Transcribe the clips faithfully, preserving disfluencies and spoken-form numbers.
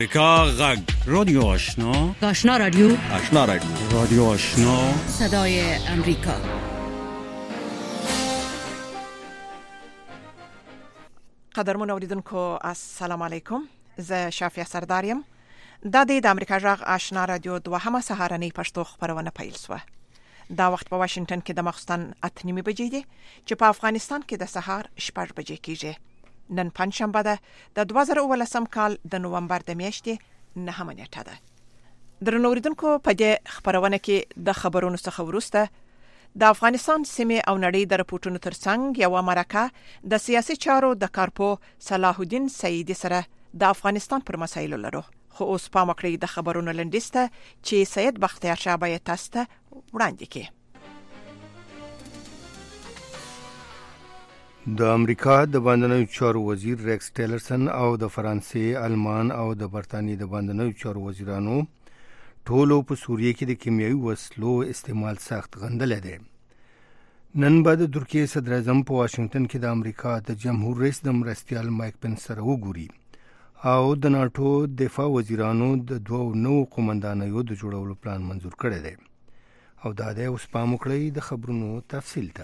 امریکا غږ رادیو آشنا آشنا رادیو آشنا رادیو رادیو آشنا صدای امریکا. قدرمن اوریدونکو السلام علیکم. زه شافیه سرداریم. دا د امریکا غږ آشنا رادیو دوهمه سهارنۍ پښتو خبرونه پیل شوه. دا وخت په واشنگټن کې د مخستان اته نیمې بجې دي چې په افغانستان کې د سهار شپږ بجې کېږي. نن پنځشنبه ده د دوه زره اوولسم کال د نومبر د میاشتې نهمه نیټه ده. درنو اوریدونکو په دې خبرونه کې د خبرونو څخه وروسته د افغانستان سیمې او نړۍ د رپورټونو ترڅنګ یو مرکه د سیاسي چارو د کارپو صلاح الدین سعیدی سره د افغانستان پر مسایلو لرو. خو اوس پام وکړئ د خبرونو لنډیسته چې سید بختیار شاه باید تاسو ته وړاندې کړي. د امریکا د باندنیو چارو وزیر ریکس ټیلرسن او د فرانسې، آلمان او د برتانیې د باندنیو چارو وزیرانو ټولو په سوریه کې د کیمیاوي وسلو استعمال سخت غندلی دی. نن به د ترکیې صدر اعظم په واشنگټن کې د امریکا د جمهور رئیس د مرستیال مایک پنس سره وګوري او د ناټو دفاع وزیرانو د دوو نوو قومندانیو د جوړولو پلان منظور کړی دی. او دا دی اوس پام وکړئ د خبرونو تفصیل ته.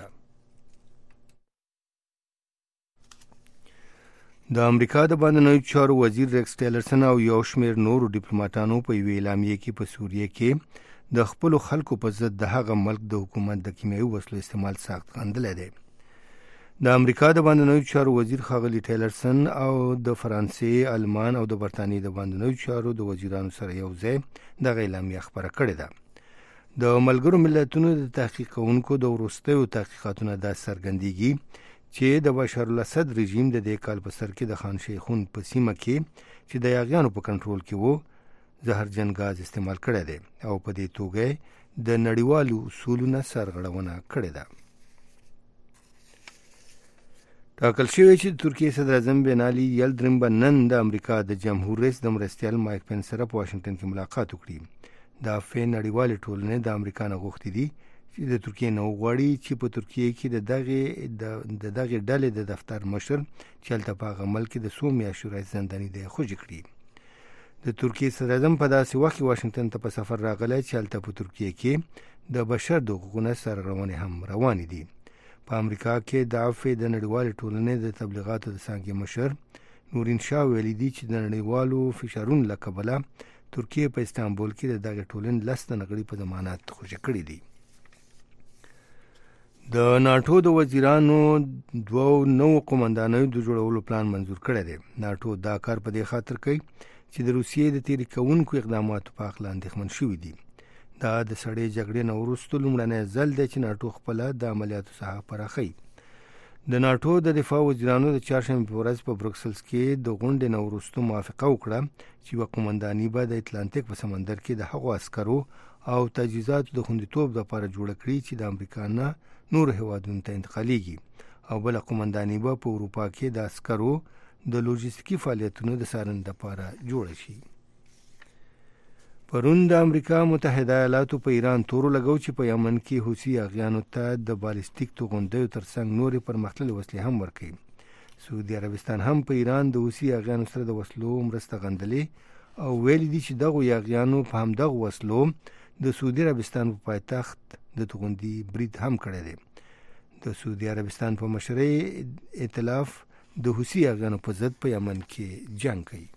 د امریکا د باندنیو چارو وزیر ریکس ټیلرسن او یو شمېر نورو ډیپلوماټانو په یوې اعلامیې کې په سوریه کې د خپلو خلکو په ضد د هغه ملک د حکومت د کیمیاوي وسلو استعمال سخت غندلی دی. د امریکا د باندنیو چارو وزیر ښاغلي ټیلرسن او د فرانسې، آلمان او د برتانیې د باندنیو چارو د وزیرانو سره یو ځای دغه اعلامیه خپره کړې ده. د ملګرو ملتونو د تحقیق کوونکو د وروستیو تحقیقاتونه دا څرګندېږي چې د بشار الاسد رژیم د دې کال په سر کې د خان شیخون په سیمه کې چې د یاغیانو په کنټرول کې وو زهرجن غاز استعمال کړی دی او په دې توګه د نړیوالو اصولو نه سرغړونه کړې ده. ټاکل شوی چې د ترکیې صدر اعظم بن علي یلدریم به نن د امریکا د جمهور رئیس د مرستیال مایک پنس سره په واشنګټن کې ملاقات وکړي. د افې نړیوالې ټولنې د امریکا نه غوښتي دي چې د ترکیې نه وغواړي چې په ترکیې کې د دغې د دغې ډلې د دفتر مشر چې هلته په هغه ملک کې د څو میاشتو راهیسې زنداني دی خوشي کړي. د ترکیې صدر اعظم په داسې وخت کې واشنګټن ته په سفر راغلی چې هلته په ترکیې کې د بشر د حقوقو سرغړونې هم روانې دي. په امریکا کې د افې د نړیوالې ټولنې د تبلیغاتو د څانګې مشر نورین شاه ویلي دي چې د نړیوالو فشارونو له کبله ترکیې په استانبول کې د دغې ټولنې لس تنه غړي په ضمانت خوشي کړي دي. د ناټو د وزیرانو دوو نوو قومندانیو د جوړولو پلان منظور کړی دی. ناټو دا کار په دې خاطر کوي چې د روسیې د تېرې کوونکو اقداماتو په هکله اندېښمن شوي دي. دا د سړې جګړې نه وروسته لومړنی ځل دی چې ناټو خپله د عملیاتو ساحه پراخوي. د ناټو د دفاع وزیرانو د چهارشنبې په ورځ په بروکسلز کې د غونډې نه وروسته موافقه وکړه چې یوه قومنداني به د اتلانتیک په سمندر کې د هغو عسکرو او تجهیزاتو د خوندیتوب لپاره جوړه کړي چې د امریکا نه نور هیوادونو ته انتقالیږي او بله قومنداني به په اروپا کې د عسکرو د لوجستیکي فعالیتونو د څارنې لپاره جوړه شي. پرون د امریکا متحده ایالاتو په ایران تورو لګو چې په یمن کې حوثي یاغیانو ته د بالستیک توغندیو ترڅنګ نورې پرمختللې وسلې هم ورکوي. سعودي عربستان هم په ایران د حوثي یاغیانو سره د وسلو مرسته غندلې او ویلي دي چې دغو یاغیانو په همدغو وسلو د سعودي عربستان په پایتخت د توغندي برید هم کړی دی. د سعودي عربستان په مشرۍ ائتلاف د حوثي یاغیانو په ضد په یمن کې جنګ کوي.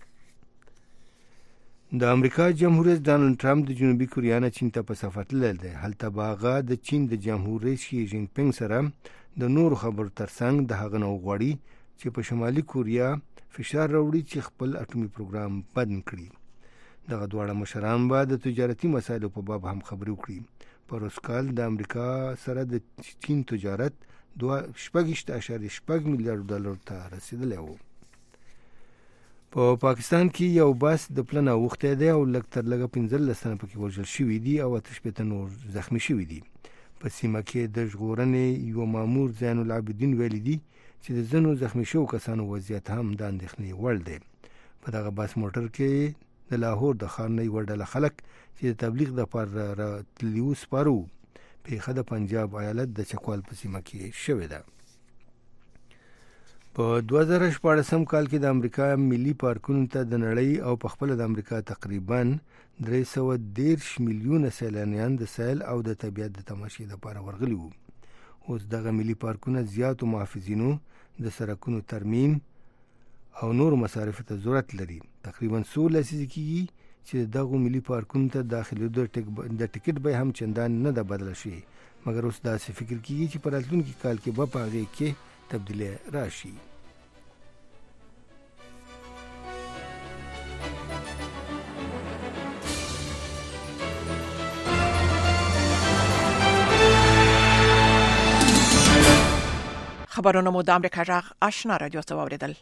د امریکا جمهور رئیس ډانلډ ټرمپ د جنوبي کوریا نه چین ته په سفر تللی دی. هلته به هغه د چین د جمهور رئیس شي جین پینګ سره د نورو خبرو ترڅنګ د هغه نه وغواړي چې په شمالي کوریا فشار راوړي چې خپل اټومي پروګرام بند کړي. دغه دواړه مشران به د تجارتي مسایلو په باب هم خبرې وکړي. په روز کال د امریکا سره د چین تجارت دوه شپږ اعشاریه شپږ میلیارډ ډالر ته رسیدلی و. په پا پاکستان کې یو بس د پله نه اوښتی دی او لږ تر لږه پنځلس تنه پکې وژل شوي دي او اته شپېته نور زخمي شوي دي. په سیمه کې د ژغورنې یو مامور زین العابدین ویلي دي چې د ځینو زخمي شوو کسانو وضعیت هم د اندېښنې وړ دی. په دغه بس موټر کې د لاهور د ښار نه یوه ډله خلک چې د تبلیغ دپاره راتللي وو سپاره وو. پیښه د پنجاب ایالت د چکوال په سیمه کې شوې ده. په دوه زره شپاړسم کال کې د امریکا ملي پارکونو ته د نړۍ او په خپل د امریکا تقریبا درې سوه دېرش میلیونه سیلانیان د سیل او د طبیعت د تماشې لپاره ورغلي وو. اوس دغه ملي پارکونه زیاتو محافظینو د سرکونو ترمیم او نور مصارف ته ضرورت لري. تقریبا څو لسیزې کېږي چې دغه ملي پارکونو ته داخلي د ټیکټ به هم چندان نه ده بدله شي، مګر اوس داسې فکر کېږي چې په راتلونکي کال کې به په هغې کې تبدیلی راشي. خبرونه مو د امریکا جغ آشنا رادیو ته واوریدل.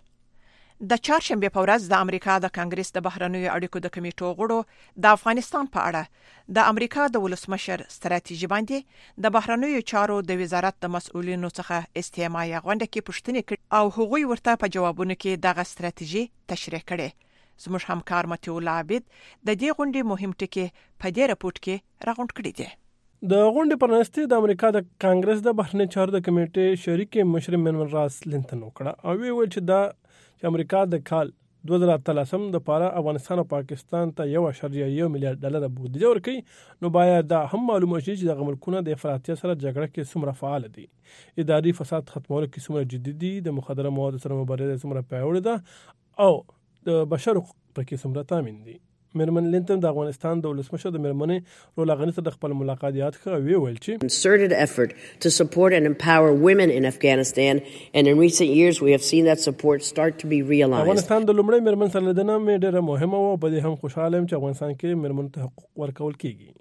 د چهارشنبه په ورځ د امریکا د کانګرس د بهرنیو اړیکو د کمیټو غړو د افغانستان په اړه د امریکا د ولسمشر ستراتیژي باندې د بهرنیو چارو د وزارت د مسؤلینو څخه استماعي غونډه کې پوښتنې کړې او هغوی ورته په جوابونو کې دغه ستراتیژي تشریح کړې. زموږ همکار متي الله عابد د دې غونډې مهم ټکي په دې راپورټ کې راغونډ کړي دي. د غونډې پر نستي د امریکا د کانګرس د بهرنیو چارو د کمیټې شریک مشر منمن راس لینتن وکړه او وی ویل چې دا چې امریکا د کال دوه زره اتلسم د پاره افغانستان او پاکستان ته یو اشاریه یو میلیارډ ډالر بودیجه ورکړي، نو باید دا هم معلومه شي چې د ملکونو د افراطیت سره جګړه کې څومره فعال دي، اداري فساد ختمولو کې څومره جدي دي، د مخدره موادو سره مبارزه څومره پیاوړې ده او د بشر حقوقو کې څومره تامین دي. مرمن لینتن د افغانستان د ولسمشر د مرمنې رولا غنی سره د خپل ملاقات یاد کړ او ویل چې concerted effort to support and empower women in Afghanistan, and in recent years we have seen that support start to be realized. افغانستان د لومړی مرمن سره لیدنه مې ډېره مهمه و، په دې هم خوشاله یم چې افغانستان کې مرمن ته حقوق ورکول کیږي.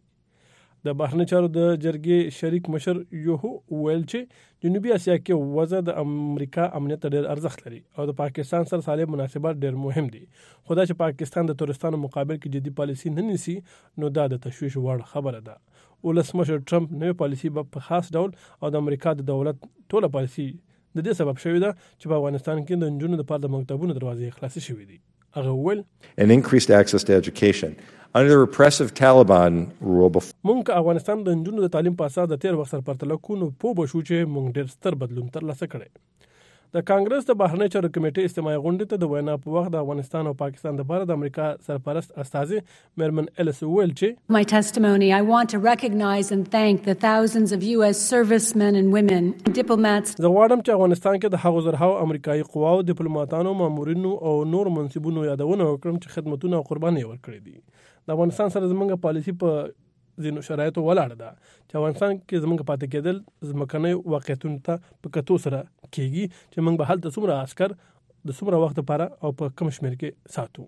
د بهرنیو چارو د جرګې شریک مشر یوهو ویل چې جنوبي اسیا کې وضع د امریکا امنیت ډېر ارزښت لري او د پاکستان سره سالم مناسبات ډېر مهم دي، خو دا چې پاکستان د تورستانو مقابل کې جدي پالیسي نه نیسي نو دا د تشویش وړ خبره ده. ولسمشر ټرمپ نوې پالیسي په خاص ډول او د امریکا د دولت ټوله پالیسي د دې سبب شوې ده چې په افغانستان کې د نجونو لپاره د مکتبونو دروازې خلاصې شوې دي. هغه ویل and increased access to education under the repressive Taliban rule before. مونږ افغانستان د نجونو د تعلیم په اساس د تیر وخت سره پرتله کوو په بشو چې مونږ ډېر ستر بدلون ترلاسه کړی. د کانګرس د بهرنیو چارو کمیټې استماعي غونډې ته د وینا په وخت د افغانستان او پاکستان لپاره د امریکا سرپرست استاذ مرمن الیس ویل چې My testimony, I want to recognize and thank the thousands of U S servicemen and women, diplomats. زه غواړم چې افغانستان کې د هغو زرهاو امریکایي قواو، ډیپلوماټانو، مامورینو او نور منصبونو یادونه وکړم چې خدمتونه او قرباني ورکړي دي. د افغانستان سره زموږ پالیسي په ځینو شرایطو ولاړه ده چې افغانستان کې زموږ پاتې کېدل ځمکنیو واقعیتونو ته په کتو سره کېږي چې موږ به هلته څومره عسکر د څومره وخت لپاره او په کم شمېر کې ساتو.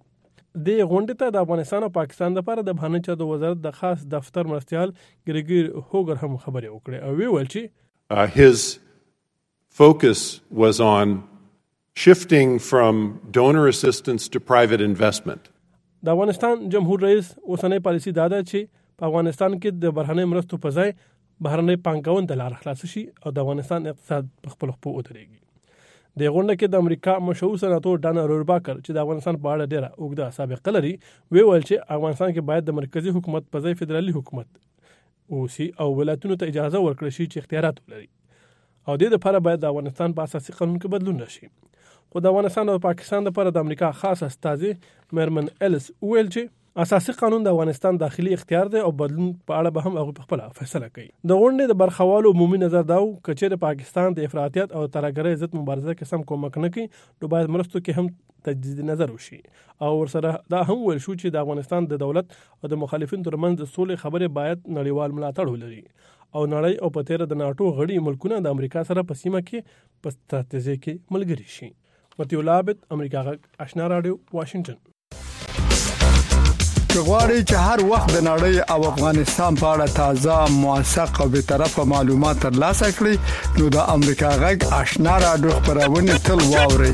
دې غونډې ته د افغانستان او پاکستان لپاره د بهرنیو چارو د وزارت د خاص دفتر مرستیال ګریګور هوګر هم خبرې وکړې او ویل چې uh, his focus was on shifting from donor assistance to private investment. د افغانستان جمهور رئیس اوسنۍ پالیسي دا ده چې په افغانستان کې د بهرنۍ مرستو په ځای بهرنۍ پانګون ته لار خلاص شي او د افغانستان اقتصاد په خپل خپو ودرېږي. د غونډه کې د امریکا مشهور سناتور ډان رورباکر چې د افغانستان په اړه ډېره اوږده سابقه لري ویل چې افغانستان کې باید د مرکزی حکومت په ځای فدرالي حکومت اوسي او ولایتونو ته اجازه ورکړي شي چې اختیارات ولري او د دې لپاره باید د افغانستان په اساسي قانون کې بدلون راشي. خو د افغانستان او پاکستان لپاره د امریکا خاص استازي مرمن الیس ویل چې اساسي قانون د افغانستان داخلي اختیار دی او بدلون په اړه به هم هغه خپل فیصله کوي. د غونډې د برخوالو عمومي نظر دا و چې د پاکستان د افراطیت او ترهګرۍ ضد مبارزه کې سم کومک نه کوي نو باید مرستو کې هم تجدید نظر وشي او ورسره دا هم ویل شو چې د افغانستان د دولت او د مخالفینو ترمنځ د سولې خبرې باید نړیوال ملاتړ ولري او نړۍ او په تیر د ناتو غړي ملکونه د امریکا سره په سیمه کې په ستراتیژي کې ملګري شي. متي الله عابد، امریکا غږ آشنا رادیو، واشنگټن. غواړئ چې هر وخت د نړۍ او افغانستان په اړه تازه، موثق او به طرفه معلومات ترلاسه کړئ نو د امریکا غږ آشنا رادیو خبرونه تل واورئ.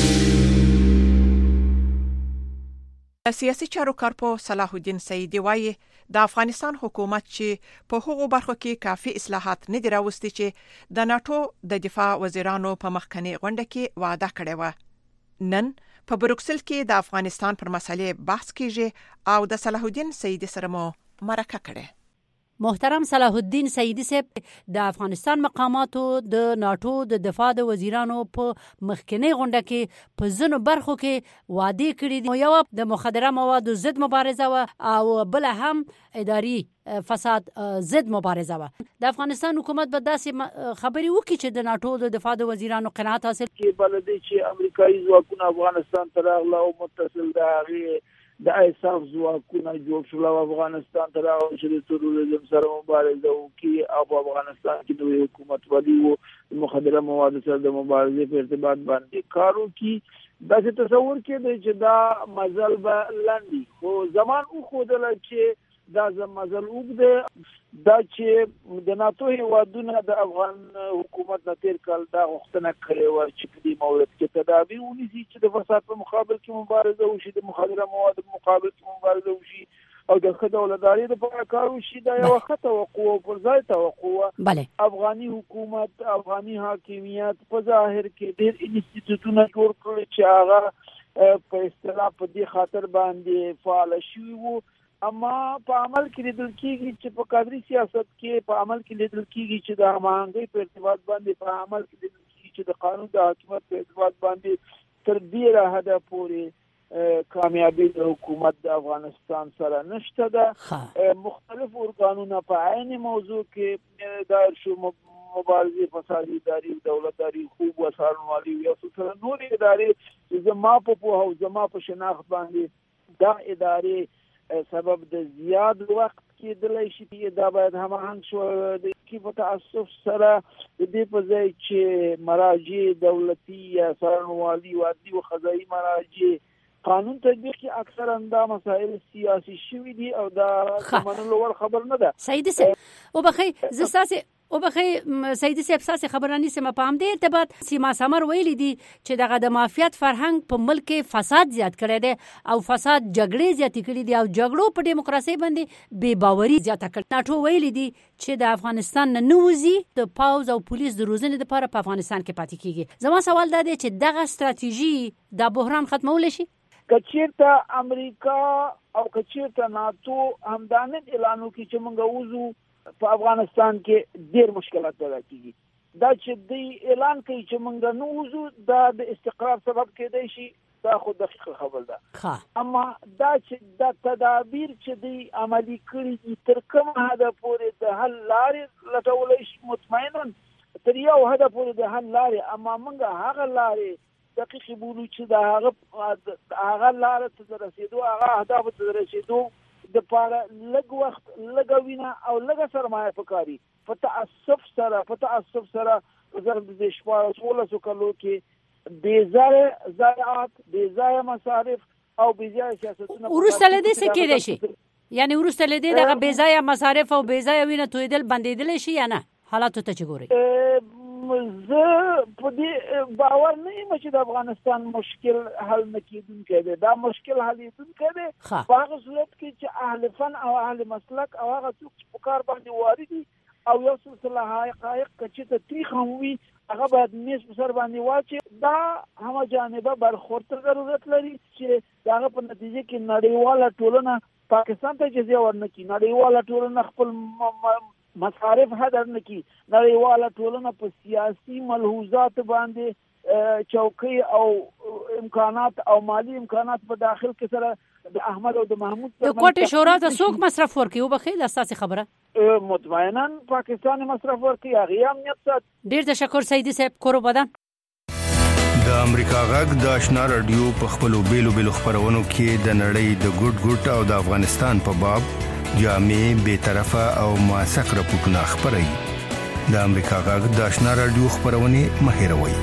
سیاسي چارو کارپو صلاح الدین سیدی وایي د افغانستان حکومت چې په هغو برخو کې کافي اصلاحات نه دی راوستي چې د ناتو د دفاع وزیرانو په مخکنی غونډه کې وعده کړې و. نن په بروکسل کې د افغانستان پر مسلې بحث کیږي او د صلاح الدین سیدی سره مو مرکه کړې. محترم صلاح الدین سیدی صاحب د افغانستان مقاماتو د ناتو د دفاع د وزیرانو په مخکنی غونډه کې په ځینو برخو کې وعده کړې دي. یو د مخدره موادو ضد مبارزه و او بل هم اداري فساد ضد مبارزه و. د افغانستان حکومت به داسې خبري وکړي چې د ناتو د دفاع د وزیرانو قناعت حاصل کړي. بلدي چې امریکایي ځواکونه افغانستان ته راغله او متصل د هغې د ایساف ځواکونه جوړ شول او افغانستان ته راغله چې د تروریزم سره مبارزه وکړي او په افغانستان کې نوی حکومت ولي وو د مخدره موادو سره د مبارزې په ارتباط باندې کار وکړي. داسې تصور کېدی چې دا مزل به لنډ وي، خو زمان وښودله چې دا مزل اوږد دا چې د ناتو هیوادونه د افغان حکومت نه تیر کال دا غوښتنه کړې وه چې په دې مورد کې تدابیر ونیسي چې د فساد په مقابل کې مبارزه وشي، د مخدره موادو په مقابل کې مبارزه وشي او د ښه دولتدارۍ لپاره کار وشي. دا یوه ښه توقع او پر ځای توقع وه. افغاني حکومت، افغاني حاکمیت په ظاهر کې ډېر انسټیټیوټونه جوړ کړل چې هغه په اصطلاح په دې خاطر باندې فعاله شوي وو، اما په عمل کې لیدل کېږي چې په کادري سیاست کې په عمل کې لیدل کېږي چې د هماهنګۍ په ارتباط باندې په عمل کې لیدل کېږي چې د قانون د حاکمیت په ارتباط باندې تر ډېره حده پورې کامیابي د حکومت د افغانستان سره نشته ده. مختلف ارګانونه په عین موضوع کې دایر شو، مبارزې فساد اداري، دولتداري، خوب و څارنوالي او سره نورې ادارې چې زما په پوهه او زما په شناخت باندې دا ادارې سبب د زیاد وخت کېدلی شي. دا باید هماهنګ شو د کې په تعصب سره د دې په ځای چې مراجع دولتي یا څارنوالي او عدلي او قضایي مراجع قانون تطبیق کې اکثرا دا مسائل سیاسي شوي دي او دا منلو وړ خبر نه ده. سیدي صاحب وبخی زه ستاسې وبخی سیدي صاحب ستاسې خبره نیسم په همدې ارتباط سیما سمر ویلي دي چې دغه د مافیات فرهنګ په ملک کې فساد زیات کړی دی او فساد جګړې زیاتې کړي دي او جګړو په ډیموکراسۍ باندې بې باوري زیاته کړې. ناټو ویلي دي چې د افغانستان نه نوځي د پاوز او پولیس د روزنې لپاره په افغانستان کې پاتې کیږي. زما سوال دا دی چې دغه ستراتیژي د بحران ختمولی شي؟ کچیرته امریکا او کچیرته ناتو همدانه اعلان وکړي چې موږ وځو په افغانستان کې ډېر مشکلات پیدا کیږي. دا چې دوی اعلان کوي چې موږ نه وځو دا د استقرار سبب کېدای شي، دا خو دقیقه خبر ده. اما دا چې دا تدابیر چې دوی عملي کړي دي تر کومه حده پورې د حل لارې لټولی شي، مطمئنا تر یو حده پورې د حل لارې، اما موږ هغه لارې دقیقی بولو چې دا هغه هغه لاره ته رسیدو، هغه اهداف ته رسیدو د پاره لږ وخت، لږ وینا او لږ سرمایه پکاري. په تعصب سره په تعصب سره زر د شپږ ولسو کلو کې بې ځای ضایعات، بې ځای مصارف او بې ځای سیاستونه وروسته له دې څه کېدای شي؟ یعنی وروسته له دې دغه بې ځای مصارف او بې ځای وینه تویدل بندېدلی شي یا نه؟ حالاتو ته چې ګورئ زه په دې باور نه یم چې د افغانستان مشکل حل نه کېدونکی دی. دا مشکل حلېدونکی دی په هغه صورت کې چې اهل فن او اهل مسلک او هغه څوک چې په کار باندې وارد دي او یو سلسله حقایق که چېرته تریخ هم وي هغه باید میز په سر باندې واچي. دا همه جانبه برخورد ته ضرورت لري چې د هغه په نتیجه کې نړیواله ټولنه پاکستان ته جزیه ورنکړي، نړیواله ټولنه خپل مصارف هدر نکي، نړیواله ټولنه په سیاسي ملحوظات باندې چوکۍ او امکانات او مالی امکانات په داخل کې سره د احمد او د محمود د کوټې شورا ته څوک مصرف ورکوي؟ وبخښئ دا ستاسې خبره. مطمئنا پاکستان مصرف ورکوي، هغې امنیت ساتي. ډېر تشکر سیدي صاحب. کور وبدن د امریکا غږ د آشنا رادیو په خپلو بیلو بیلو خپرونو کې د نړۍ د ګوټ ګوټ او د افغانستان په باب جامع، بے طرفه او موثق راپورټونه خپروي. د امریکا غږ د آشنا رادیو خپرونې مه هېروئ.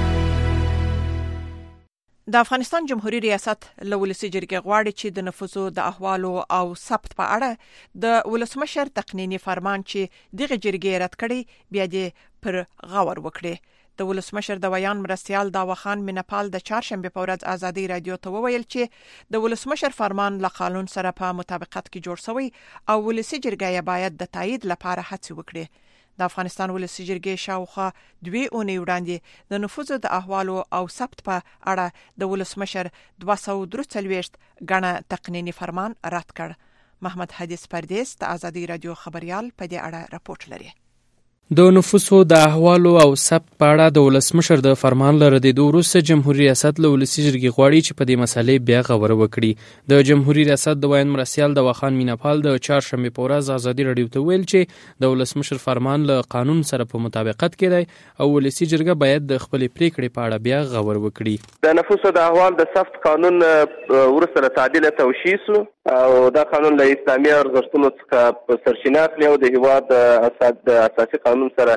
د افغانستان جمهوریت ریاست له ولسي جرګې غواړي چې د نفوذو د احوالو او ثبت په اړه د ولسمشر تقنینی فرمان چې دغه جرګې رد کړي بیا دې پر غور وکړي. د ولسمشر د ویان مرستیال داوا خان مینپال د چهارشنبه په ورځ ازادي رادیو ته وویل چې د ولسمشر فرمان له قانون سره په مطابقت کې جوړ شوی او ولسي جرګه باید د تایید لپاره هڅه وکړي. د افغانستان ولسي جرګې شاوخوا دوی اونۍ وړاندې د نفوذ د احوالو او ثبت په اړه د ولسمشر دوه سوه درې څلوېښت غنه تقنینی فرمان رد کړ. محمد حدیث پردیس د ازادي رادیو خبريال په دې اړه راپورټ لري. د نفوسو د احوالو او ثبت په اړه د ولسمشر د فرمان له ردېدو وروسته جمهوریت ریاست له ولسي جرګې غواړي چې په دې مسلې بیا غور وکړي. د جمهوریت ریاست د وایي مرستیال د وخان میناپال د چهارشنبې په ورځ ازادي رادیو ته ویل چې د ولسمشر فرمان له قانون سره په مطابقت کې دی او ولسي جرګه باید د خپلې پریکړې په اړه بیا غور وکړي. د نفوسو د احوال د ثبت قانون وروسته له تعدیل توشیح شو او دا قانون له اسلامي ارزښتونو څخه په سرچینه اخلي او د هیواد د اساسي قانون سره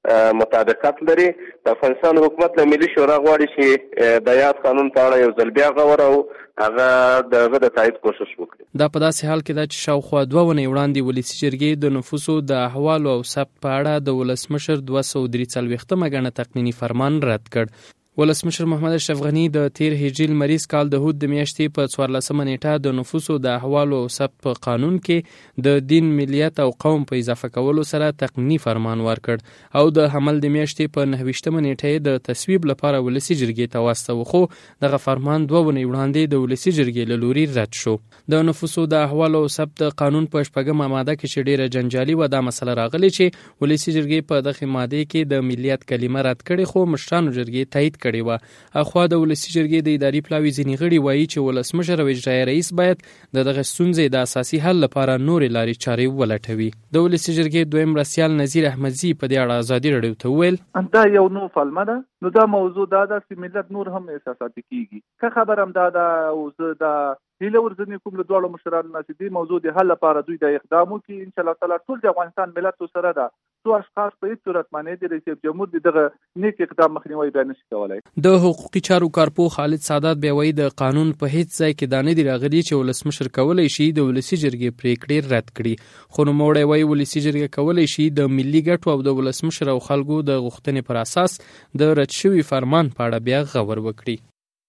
مطابقت لري. د افغانستان حکومت له ملي شورا غواړي چې د یاد قانون په اړه یو ځل بیا غور او هغه دغه د تایید کوشش وکړي. دا په داسې حال کې ده چې شاوخوا دوه ونې وړاندې ولسي جرګې د نفوسو د احوالو او ثبت په اړه د ولسمشر دوه سوه درې څلوېښتمه ګڼه تقنیني فرمان رد کړ. ولسمشر محمد اشرف غني د تیر هجري لمریز کال د هود د میاشتې په څوارلسمه نیټه د نفوسو د احوالو او ثبت په قانون کې د دین، ملیت او قوم په اضافه کولو سره تقنیني فرمان ورکړ او د حمل د میاشتې په نهه ویشتمه نیټه د تصویب لپاره ولسي جرګې ته واستاوه، خو دغه فرمان دوه ونې وړاندې د ولسي جرګې له لوري رد شو. د نفوسو د احوالو او ثبت قانون په شپږمه ماده کې چې ډیره جنجالي و دا مسله راغلی چې ولسي جرګې په دغه ماده کې د ملیت کلمه رد کړي، خو مشرانو جرګې تایید کړي و. اخوا د ولسي جرګې د اداري پلاوي ځینې غړي وایي چې ولسمشر او اجرایي رئیس باید د دغه ستونزې د اساسي حل لپاره نورې لارې چارې ولټوي. د ولسي جرګې دویم مرستیال نظیر احمدزي په دې اړه ازادي رادیو ته وویل دا یو نو فلمه ده، نو دا موضوع دا ده چې ملت نور هم احساساتي کیږي. که خبر هم دا ده او زه دا هیله ورځنی کوم له دواړو مشرانو نه چې دې موضوع د حل لپاره دوی د اقدام وکړي. ان شاء الله تعالی ټول د افغانستان ملت سره ده، څو اشخاص په هیڅ صورت باندې د رئیس جمهور دغه نیک اقدام مخنیوي به نشي کولای. د حقوقي چارو کارپوه خالد سادات بیا وایي د قانون په هیڅ ځای کې دا نه دی راغلي چې ولسمشر کولی شي د ولسي جرګې پریکړې رد کړي، خو نوموړی وایي ولسي جرګه کولی شي د ملي ګټو او د ولسمشر او خلکو د غوښتنې پر اساس د رد شوي فرمان په اړه بیا غور وکړي.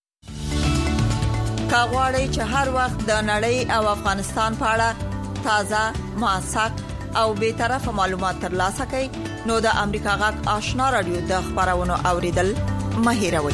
کاغوري چې هر وخت د نړۍ او افغانستان په اړه تازه، موثق او به طرفه معلومات ترلاسه کړئ نو د امریکا غږ آشنا رادیو د خبرونو اوریدل مه هیروئ.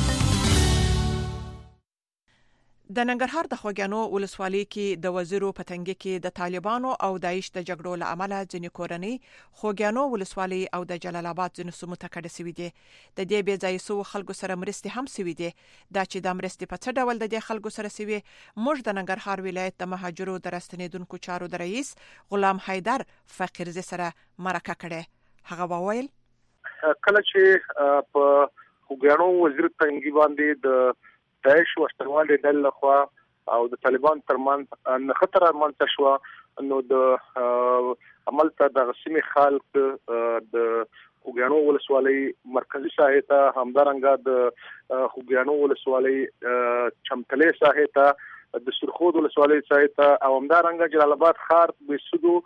د ننګرهار د خوږیانو ولسوالۍ کې د وزیرو په تنګي کې د طالبانو او داعش د جګړو له امله ځینې کورنۍ خوږیانو ولسوالۍ او د جلال آباد ځینو سیمو ته کډه شوي دي. د دې بې ځایه سوو خلکو سره مرستې هم شوي دي. دا چې د مرستې په څه ډول د دې خلکو سره شوي، موږ د ننګرهار ولایت د مهاجرو د راستنېدونکو چارو د رئیس غلام حیدر فقیرزی سره مرکه کړې. هغه وویل کله چې په خوږیانو وزیر تنګي باندې د داعش وسلوال ډل لخوا او د طالبان ترمن نه خطر منځ شو، نو د عمل ته د غسمی خلک د خوږیانو ولسوالۍ مرکزی ساحه ته همدارنګه د خوږیانو ولسوالۍ چمتلې ساحه ته د سرخود ولسوالۍ ساحه ته او همدارنګه جلال آباد ښار بسودو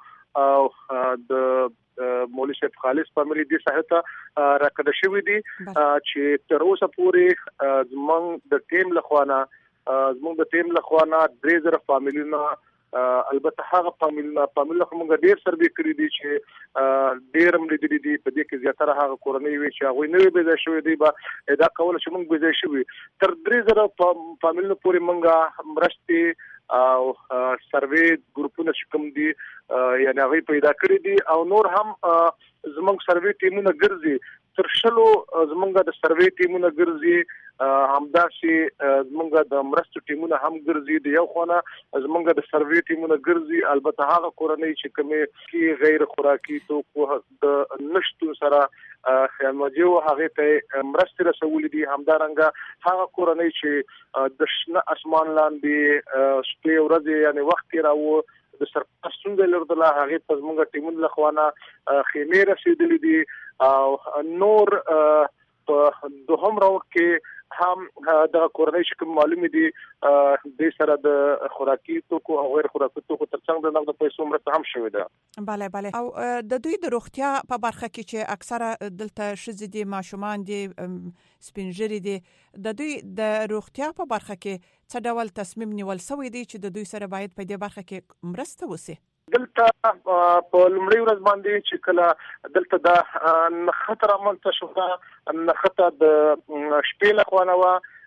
او د مولوی شیخ خالص فاميلي دي ساحه ته راکړه شوې دي چې تر اوسه پورې زمونږ د ټیم لخوانه زمونږ د ټیم لخوانه درې زره فاميلونه البته هغه فاميلونه فاميله موږ ډیر سروي کړی دي چې ډیر هم لیدلي دي. په دې کې زیاتره هغه کورنۍ وي چې هغه نه به ځای شوی دی با ادا کول چې موږ به ځای شوی تر درې زره فاميلونه پورې موږ مرستي او سروي ګروپونه چې کوم دي یعنی هغه پیدا کړی دي او نور هم زمونږ سروي ټیمونه ګرځي تر شلو زمونږ د سروي ټیمونه ګرځي همداسې زمونږ د مرستو ټیمونه هم ګرځي د یو خونه زمونږ د سروي ټیمونه ګرځي. البته هغه کورنۍ چې کومه کې غیر خوراکي توکو د نشټو سره خیمجو هغه ته مرستې رسولې دي، همدارنګه هغه کورنۍ چې د شنه اسمان لاندې شپې ورځې یعنی وخت راو د سرپرستون د لردله هغه په زمونږ ټیمونو لخوانه خیمه رسیدلې دي او نور په دوهم راوند کې هم د کورنۍ شکل معلومه دي د سره د خوراکي توکو او غیر خوراکي توکو ترڅنګ د نقد پیسو مرسته هم شوې ده. bale bale او د دوی د روغتیا په برخه کې چې اکثره دلته شذې دي، ماشومان دي، سپینجری دي، د دوی د روغتیا په برخه کې څه ډول تصمیم نیول شوی دی چې د دوی سره باید په دې برخه کې مرسته وشي؟ دلته په لومړی ورځ باندې چې کله دلته د خطر عمل ته شو، نه خطر د شپې له خوانه وا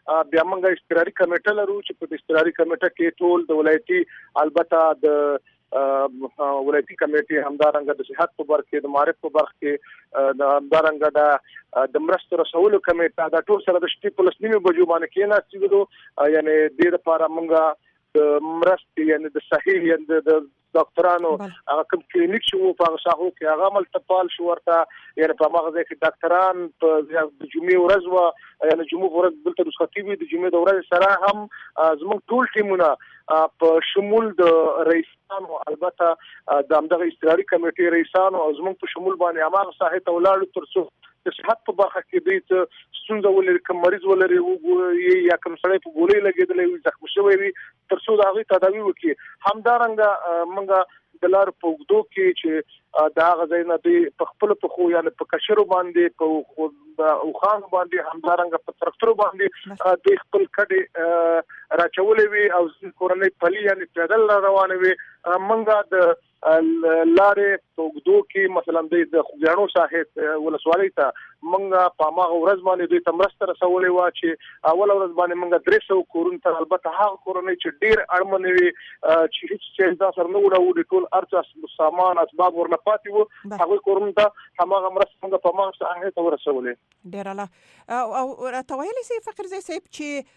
بیا موږ استقراري کمیټه لرو چې په استقراري کمیټه کې ټول د ولایتي البته د ولایتي کمیټې همدارنګه د صحت په برخه کې د معرف په برخه کې د همدارنګه د د مرستو رسولو کمیټه دا ټول سره د شپې په لسنیمه بجو باندې کې نه سیګلو یعنی د لپاره موږ د مرستې یعنی د صحیح یعنی د ډاکټرانو هغه کوم کلینیک شو په هغه ساحو کې هغه عمل تپال شو ورته یعنی په هغه ځای کې ډاکټران په د جمعې ورځ و یعنی جمعې ورځ بلته رخصتي وي د جمعې د ورځ سره هم زموږ ټول ټیمونه په شمول د رئیسانو البته د همدغه استقراري کمیټې رئیسانو او زموږ په شمول باندې هغه ساحه ته ولاړو ترڅو د صحت په برخه کې دوی ته ستونزه ولري کوم مریض ولري یا کوم سړی په ګولۍ لګېدلی وي زخم شوی وي ترڅو د هغې تداوي وکړي همدارنګه موږ د لار په اوږدو کې چې د هغه ځای نه دوی په خپلو پښو یعنې په کشرو باندې په اوښانو باندې همدارنګه په ترکترو باندې دوی خپل کډې راچولې وي او کورنۍ پلي یعنې پیدل روانې وي موږ د لارې په اوږدو کې مثلا د خوږیاڼو ساحې ولسوالۍ ته موږ په هماغه ورځ باندې دوی ته مرسته رسولې وه چې اوله ورځ باندې موږ درې سوه کورونو ته البته هغه کورنۍ چې ډېر اړمنې وي چې هېڅ شی ځان سره نه وړه ټول هر څه سامان اسباب ورنه پاتې وو هغوی کورونو ته هماغه مرسته موږ په هماغه ساحې ته ورسولې. ډېر اعلی. او راته ویلی سي فقیرزی صاحب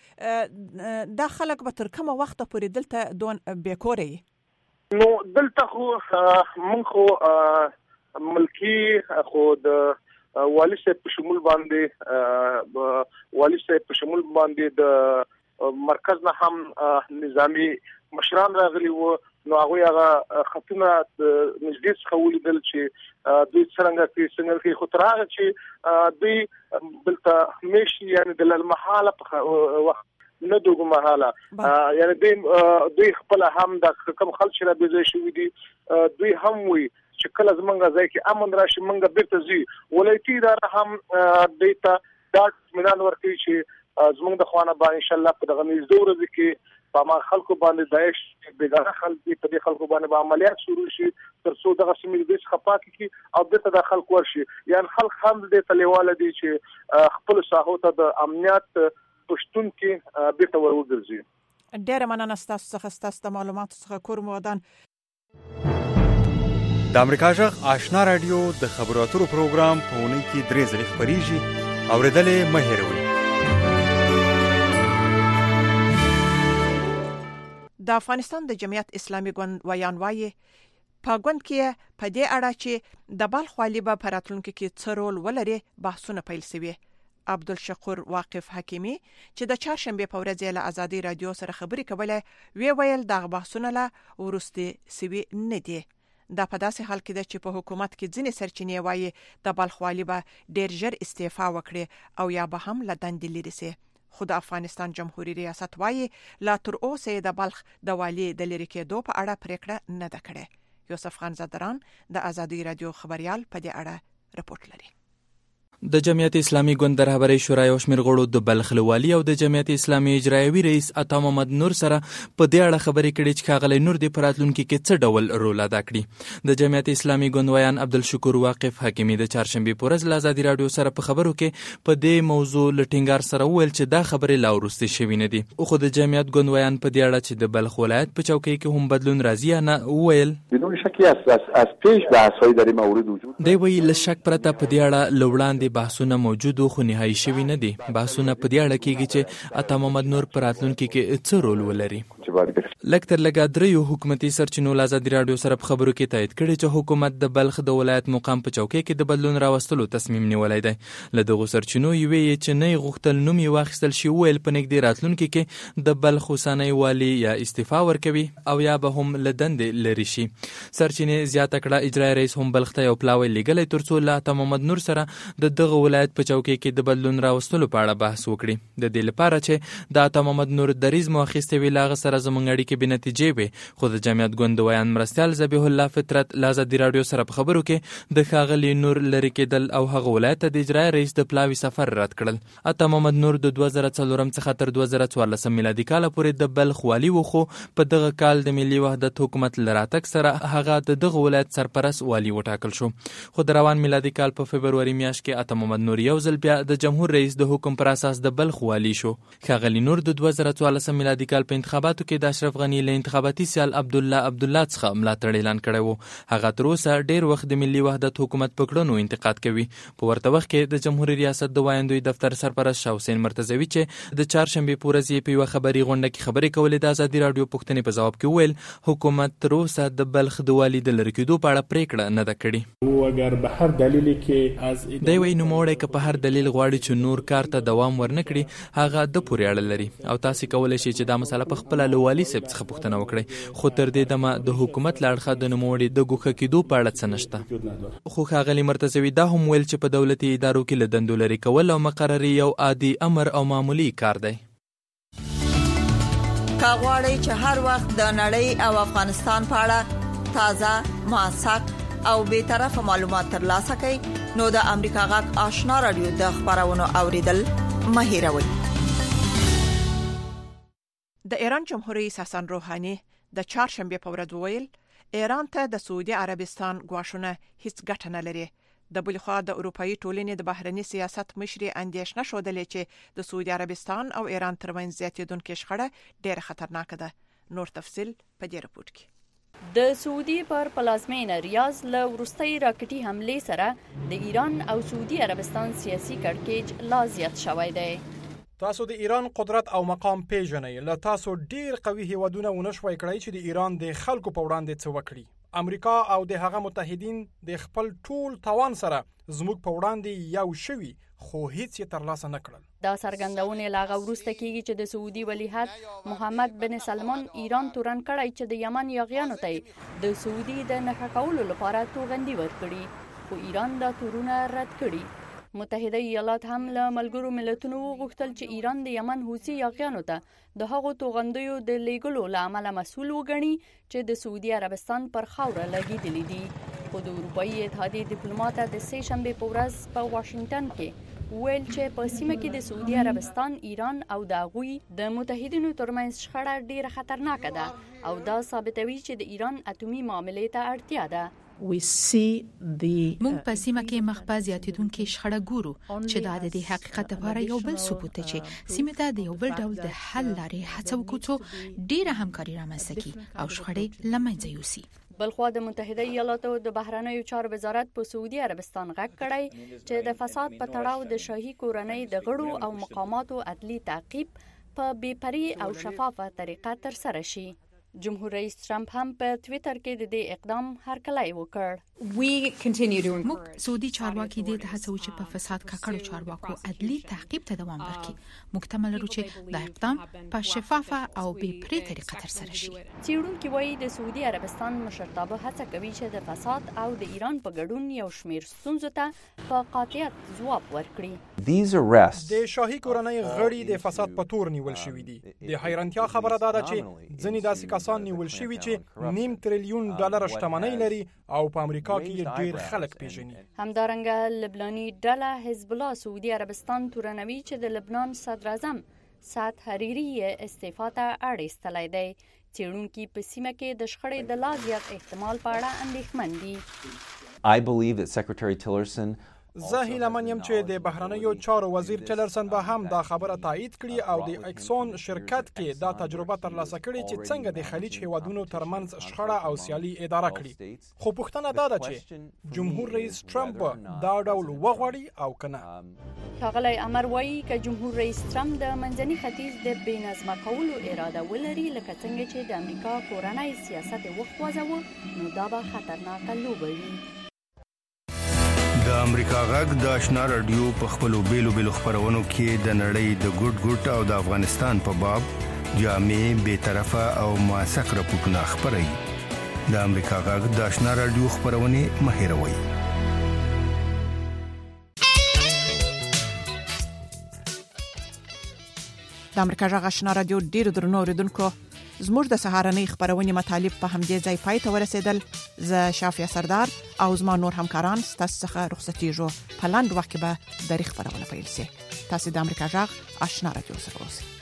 چې دا خلک به تر کومه وخته پورې دلته دون بېکوره وي؟ نو دلته خو موږ خو ملکی خو د والي صاحب په شمول باندې والي صاحب په شمول باندې د مرکز نه هم نظامی مشران راغلي وو نو هغوی هغه خطونه نږدې څخه ولیدل چې دوی څرنګه کوي څنګه کوي خو تر هغه چې دوی دلته همیشې یعنې د لنډمهاله په وخت نه دوه مهاله یعنی دوی دوی خپل هم د کوم خلک چې را بيځای شوي دي دوی هم وي چې کله زمونږ ځای کې امن راشي مونږ بیرته ځي ولایتي اداره هم دوی ته دا اطمینان ورکوي چې زمونږ د خوا نه به انشاءالله په دغه نږدې ورځو کې په هماغه خلکو باندې داعش بېګانه خلک دي په دې خلکو باندې به عملیات شروع شي تر څو دغه سیمې د دوی څخه پاکې کړي او بیرته دا خلک ورشي یعنې خلک هم دې ته لیواله دي چې خپلو ساحو ته د امنیت پښتون کې بیرته وروګرځي. ډېره مننه ستاسو څخه ستاسو د معلوماتو څخه کور مودان. د امریکا جغ آشنا رادیو د خبرو اترو پروګرام په اونۍ کې درې ځلې خپرېږي اورېدل یې مه هېروئ. د افغانستان د جمعیت اسلامي ګوند ویان وایي په ګوند کې په دې اړه چې د بلخ والي به په راتلونکي کې څه رول ولري بحثونه پیل شوي. عبدالشکور واقف حکیمی چې د چهارشنبه په ورځ له ازادي رادیو سره خبرې کوله وی ویل دغه بحثونه لا ورسته سوي نه دي. دا په داسې حال کې ده چې په حکومت کې ځینې سرچینې وایي د بلخ والي به ډېر ژر استعفا وکړي او یا به هم له دندې لرې سي. خو د افغانستان جمهوریت ریاست وایي لا تر اوسه د بلخ د والي د لرې کېدو په اړه پریکړه نه ده کړې. یوسف خان زدران د ازادي رادیو خبريال په دې اړه رپورټ لري. د جمعیت اسلامي ګوند رهبری شورای او شمیر غړو د بلخ والي او د جمعیت اسلامي اجرایوي رئیس عطا محمد نور سره په دې اړه خبرې کړې چې ښاغلی نور د پراتلونکو کې څه ډول رول ادا کړي. د جمعیت اسلامي ګوند ویان عبدالشکور واقف حکیمی د چهارشنبه په ورځ له ازادي رادیو سره په خبرو کې په دې موضوع لټینګار سره وویل چې دا خبرې لا وروسته شوي نه دي. خو د جمعیت ګوند ویان په دې اړه چې د بلخ ولایت په چوکۍ کې هم بدلون راځي نه وویل بدون شک از از پیش بحث‌های در این مورد وجود دی وی له شک پرته په دې اړه لوړاندې بحثونه موجود دو خو نهایی شوي نه دي. بحثونه په دې اړه کېږي چې عطا محمد نور په راتلونکي کې څه رول ولري. لږ تر لږه دریو حکومتي سرچینو له ازادي رادیو سره په خبرو کې تایید کړي چې حکومت د بلخ د ولایت مقام په چوکۍ کې د بدلون راوستلو تصمیم نیولی دی. له دغو سرچینو یوې یې چې نه یې غوښتل نوم یې واخیستل شي ویل په نږدې راتلونکي کې د بلخ اوسنی والي یا استعفا ورکوي او یا به هم له دندې لرې شي. سرچینې زیاته کړه اجرایي رئیس هم بلخ ته یو پلاوی لیږلی تر څو له عطا محمد نور سره د دغه ولایت په چوکۍ کې د بدلون راوستلو په اړه بحث وکړي. د دې لپاره چې د عطا محمد نور دریځ مو اخیستی وي له هغه سره لپاره زموږ اړیکې بې نتیجې وې، خو د جمعیت ګوند ویان مرستیال ذبیح الله فطرت له ازادي راډیو سره په خبرو کې د ښاغلي نور لرې کېدل او هغه ولایت ته د اجرایي رئیس د پلاوي سفر رد کړل. عطا محمد نور د دوه زره څلورم څخه تر دوه زره څوارلسم میلادي کاله پورې د بلخ والي و، خو په دغه کال د ملي وحدت حکومت له راتګ سره هغه د دغه ولایت سرپرست والي وټاکل شو. خو د روان میلادي کال په فبروري میاشت کې عطا محمد نور یو ځل بیا د جمهور رئیس د حکم پر اساس د بلخ والي شو. ښاغلي نور د دوه زره څوارلسم میلادي کال په انتخاباتو کې د اشرف غني له انتخاباتي سیال عبدالله عبدالله څخه ملاتړ اعلان کړی و. هغه تر اوسه ډېر وخت د ملي وحدت حکومت په کړنو انتقاد کوي. په ورته وخت کې د جمهوریت ریاست د وایندوی دفتر سرپرست شاه حسین مرتضوي چې د چهارشنبې په ورځ یې په یوه خبري غونډه کې خبرې کولې د ازادي راډیو پوښتنې په جواب کې وویل حکومت تر اوسه د بلخ د والي د لرې کېدو په اړه پرېکړه نه ده کړې. دی وایي نوموړی که په هر دلیل غواړي چې نور کار ته دوام ورنه کړي هغه د پورې اړه لري او تاسې کولی شئ چې دا مسله په خپله له والي صاحب څخه پوښتنه وکړئ، خو تر دې دمه د حکومت له اړخه د نوموړي د ګوښه کېدو په اړه څه نشته. خو ښاغلي مرتضوي دا هم ویل چې په دولتي ادارو کې له دندو لرې کول او مقرري یو عادي امر او معمولي کار دی. که غواړئ چې هر وخت د نړۍ او افغانستان په اړه تازه، موثق او بې طرفه معلومات ترلاسه کړئ نو د امریکا غږ آشنا رادیو د خبرونو اوریدل مه هېروئ. د ایران جمهور رئیس حسن روحاني د چهارشنبې په ورځ وویل ایران ته د سعودي عربستان ګواښونه هیڅ ګټه نه لري. د بل خوا د اروپאי ټولنې د بهرني سیاست مشري اندېښنه شودلې چې د سعودي عربستان او ایران ترمنځ زیاتېدونکې شخړه ډېره خطرناکه ده. نور تفصيل په دې رپورت کې. د سعودي پر پلازمینه ریاض له وروستۍ راکټي حملې سره د ایران او سعودي عربستان سیاسي کړکېچ لا زیات شوی دی. تاسو د ایران قدرت او مقام پیژنئ. له تاسو ډیر قوي هیوادونه ونشوي کړی چې د ایران د خلکو په وړاندې څه وکړي. امریکا او د هغه متحدین د خپل ټول توان سره زموږ په وړاندې یو شوي خو هیڅ یې ترلاسه نه کړل. دا څرګندونه لا غوښته کیږي چې د سعودي ولیعهد محمد بن سلمان ایران تورن کړی چې د یمن یاغیانو ته د سعودي د نښه کولو لپاره توغندي ورکړي، خو ایران دا تورونه رد کړي. متحده ایالات هم له ملګرو ملتونو وغوښتل چې ایران د یمن حوثي یاغیانو ته د هغو توغندیو د لیږلو له امله مسؤل وګڼي چې د سعودي عربستان پر خاوره لګېدلي دي. خو د اروپאי اتحادیې ډیپلوماټ د سې شنبې په ورځ په واشنگټن کې ویل چې په سیمه کې د سعودي عربستان، ایران او د هغوی د متحدینو ترمنځ شخړه ډیره خطرناکه ده او دا ثابتوي چې د ایران اټومي معاملې ته اړتیا ده. موږ په سیمه کې مخ په زیاتېدونکې شخړه ګورو چې دا د دې حقیقت لپاره یو بل ثبوت دی چې سیمه ته د یو بل ډول د حل لارې هڅه وکړو چې ډیره همکاري رامنځته کړي او شخړې له منځه یوسي. بلخوا د متحده ایالاتو د بهرنیو چارو وزارت په سعودي عربستان غږ کړی چې د فساد په تړاو د شاهي کورنۍ د غړو او مقاماتو عدلي تعقیب په بې پرې او شفافه طریقه ترسره شي. جمهور رئیس ټرمپ هم په ټوئیټر کې د دې اقدام هرکلی وکړ. موږ سعودي چارواکي دې ته هڅوي چې په فساد ککړو چارواکو عدلي تعقیب ته دوام ورکړي. موږ تمه لرو چې دا اقدام په شفافه او بې پرې طریقه ترسره شي. څېړونکي وایي د سعودي عربستان مشرتابه هڅه کوي چې د فساد او د ایران په ګډون یو شمېر ستونزو ته په قاطعیت ځواب ورکړي. د شاهي کورنۍ غړي د فساد په تور نیول شوي دي. د حیرانتیا خبره ده چې ځینې داسې کسان نیول شوي چې نیم تریلیون ډالر شتمنۍ لري او په امریکا کې ډېر خلک پیژني. همدارنګه لبناني ډله حزب الله سعودي عربستان تورنوي چې د لبنان صدر اعظم سعد حریری استعفا ته اړ ایستلی دی. څېړونکي په سیمه کې د شخړې د لا زیات احتمال په اړه اندېښمن دي. I believe that Secretary Tillerson زه هیله من یم چې د بهرنیو چارو وزیر چلرسن به هم دا خبره تایید کړي او د اکسون شرکت کې دا تجربه ترلاسه کړي چې څنګه د خلیج هیوادونو ترمنځ شخړه او سیالي اداره کړي. خو پوښتنه دا ده چې جمهور رئیس ټرمپ دا ډول وغواړي او کنه. ښاغلی امر وایي که جمهور رئیس ټرمپ د منځني ختیځ د بې نظمه کولو اراده ولري لکه څنګه چې د امریکا کورنی سیاست وخوځوه نو دا به خطرناکه لوبه وي. د امریکا غږ د آشنا رادیو په خپلو بیلو بیلو خبرونو کې د نړۍ د ګډ ګډ او د افغانستان په باب جامع، بې طرفه او موثق راپورټونه خپروي. د امریکا غږ د آشنا رادیو خبرونه مه هېروئ. د امریکا غږ آشنا رادیو ډیرو درنو اوریدونکو زموږ د سهارنۍ خبرونې مطالب په همدې ځای پای ته ورسېدل. زه شافیا سردار او زما نور همکاران ستاسو څخه رخصتېږو. په لاندې وخت کې به د خبرونه پیل شي. تاسو د امریکا جغ آشنا رادیو سره اوسئ.